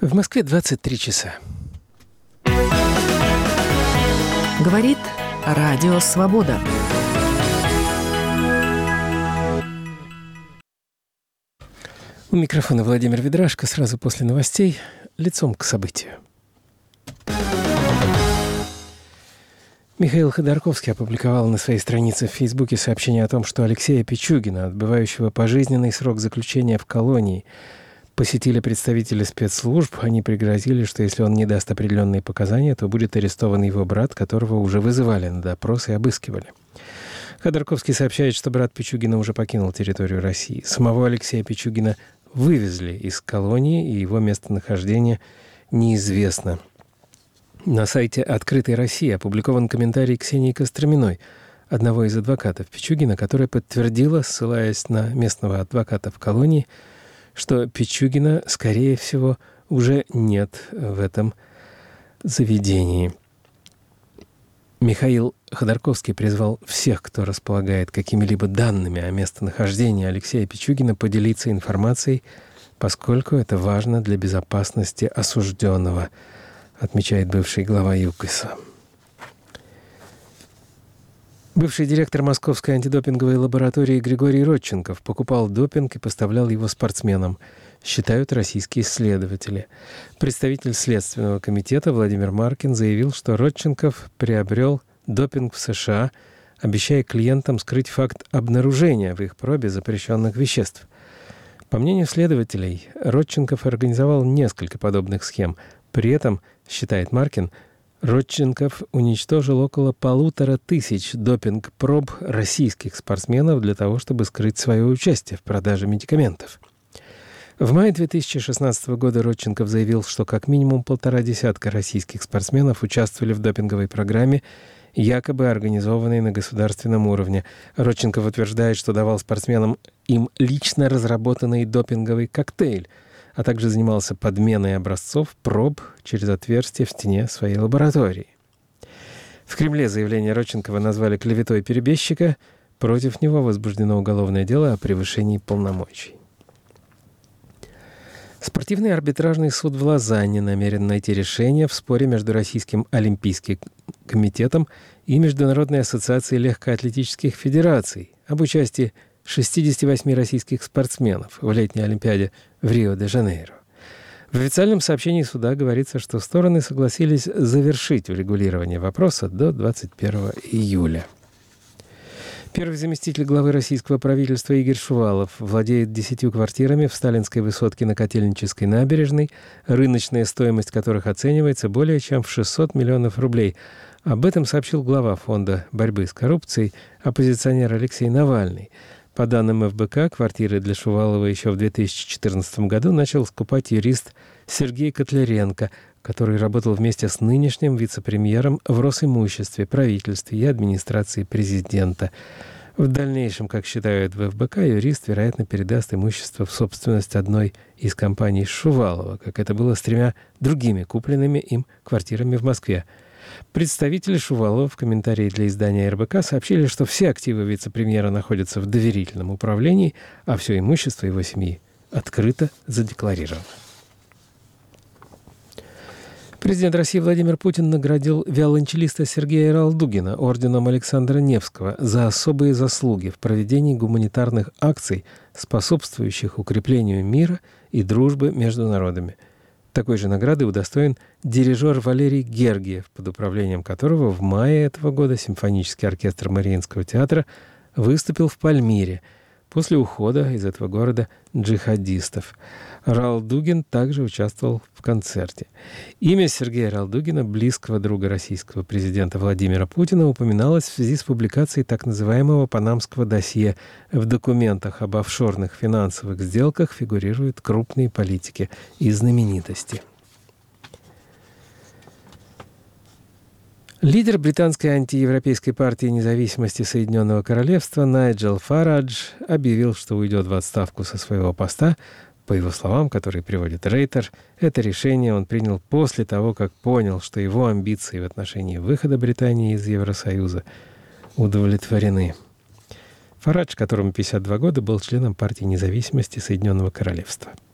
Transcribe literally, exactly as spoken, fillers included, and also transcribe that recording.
В Москве двадцать три часа. Говорит Радио Свобода. У микрофона Владимир Ведрашко. Сразу после новостей лицом к событию. Михаил Ходорковский опубликовал на своей странице в Фейсбуке сообщение о том, что Алексея Пичугина, отбывающего пожизненный срок заключения в колонии, посетили представители спецслужб. Они пригрозили, что если он не даст определенные показания, то будет арестован его брат, которого уже вызывали на допрос и обыскивали. Ходорковский сообщает, что брат Пичугина уже покинул территорию России. Самого Алексея Пичугина вывезли из колонии, и его местонахождение неизвестно. На сайте «Открытой России» опубликован комментарий Ксении Костроминой, одного из адвокатов Пичугина, которая подтвердила, ссылаясь на местного адвоката в колонии, что Пичугина, скорее всего, уже нет в этом заведении. Михаил Ходорковский призвал всех, кто располагает какими-либо данными о местонахождении Алексея Пичугина, поделиться информацией, поскольку это важно для безопасности осужденного, отмечает бывший глава ЮКОСа. Бывший директор Московской антидопинговой лаборатории Григорий Родченков покупал допинг и поставлял его спортсменам, считают российские следователи. Представитель Следственного комитета Владимир Маркин заявил, что Родченков приобрел допинг в США, обещая клиентам скрыть факт обнаружения в их пробе запрещенных веществ. По мнению следователей, Родченков организовал несколько подобных схем. При этом, считает Маркин, Родченков уничтожил около полутора тысяч допинг-проб российских спортсменов для того, чтобы скрыть свое участие в продаже медикаментов. В мае две тысячи шестнадцатого года Родченков заявил, что как минимум полтора десятка российских спортсменов участвовали в допинговой программе, якобы организованной на государственном уровне. Родченков утверждает, что давал спортсменам им лично разработанный допинговый коктейль, а также занимался подменой образцов проб через отверстия в стене своей лаборатории. В Кремле заявление Родченкова назвали клеветой перебежчика. Против него возбуждено уголовное дело о превышении полномочий. Спортивный арбитражный суд в Лозанне намерен найти решение в споре между Российским олимпийским комитетом и Международной ассоциацией легкоатлетических федераций об участии шестидесяти восьми российских спортсменов в летней Олимпиаде в Рио-де-Жанейро. В официальном сообщении суда говорится, что стороны согласились завершить урегулирование вопроса до двадцать первого июля. Первый заместитель главы российского правительства Игорь Шувалов владеет десятью квартирами в Сталинской высотке на Котельнической набережной, рыночная стоимость которых оценивается более чем в шестьсот миллионов рублей. Об этом сообщил глава Фонда борьбы с коррупцией, оппозиционер Алексей Навальный. По данным эф бэ ка, квартиры для Шувалова еще в две тысячи четырнадцатом году начал скупать юрист Сергей Котляренко, который работал вместе с нынешним вице-премьером в Росимуществе, правительстве и администрации президента. В дальнейшем, как считают в эф бэ ка, юрист, вероятно, передаст имущество в собственность одной из компаний Шувалова, как это было с тремя другими купленными им квартирами в Москве. Представители Шувалова в комментарии для издания эр бэ ка сообщили, что все активы вице-премьера находятся в доверительном управлении, а все имущество его семьи открыто задекларировано. Президент России Владимир Путин наградил виолончелиста Сергея Ралдугина орденом Александра Невского за особые заслуги в проведении гуманитарных акций, способствующих укреплению мира и дружбы между народами. Такой же награды удостоен дирижер Валерий Гергиев, под управлением которого в мае этого года симфонический оркестр Мариинского театра выступил в Пальмире после ухода из этого города джихадистов. Ралдугин также участвовал в концерте. Имя Сергея Ралдугина, близкого друга российского президента Владимира Путина, упоминалось в связи с публикацией так называемого панамского досье. В документах об офшорных финансовых сделках фигурируют крупные политики и знаменитости. Лидер британской антиевропейской партии независимости Соединенного Королевства Найджел Фарадж объявил, что уйдет в отставку со своего поста. По его словам, которые приводит Рейтер, это решение он принял после того, как понял, что его амбиции в отношении выхода Британии из Евросоюза удовлетворены. Фарадж, которому пятьдесят два года, был членом партии независимости Соединенного Королевства.